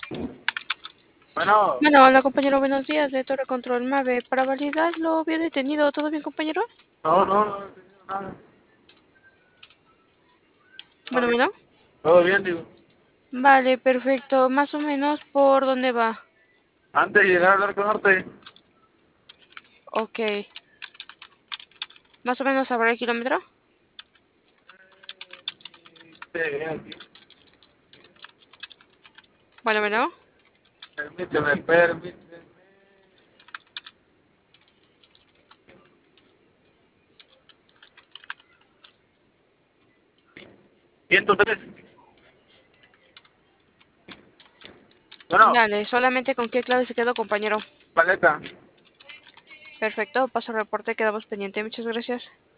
Bueno, Bueno, hola compañero, buenos días de Torre Control Mave. Para validarlo, bien detenido. ¿Todo bien, compañero? no he tenido nada. Todo Bueno, bien, bueno. todo bien, digo. Vale, perfecto. Más o menos por dónde va. Antes de llegar al Arco Norte, Ok. Más o menos sabrá el kilómetro. aquí, Bueno, bueno. permíteme. 103. Bueno, Dale, solamente con qué clave se quedó, compañero. paleta. Perfecto, paso reporte, quedamos pendiente. Muchas gracias.